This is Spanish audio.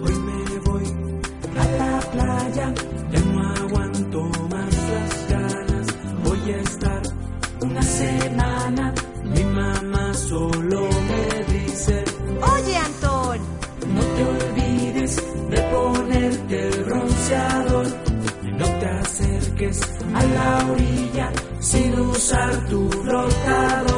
Hoy me voy a la playa, ya no aguanto más las ganas. Voy a estar una semana, mi mamá solo me dice: Oye, Antón, no te olvides de ponerte el bronceador, no te acerques a la orilla sin usar tu flotador.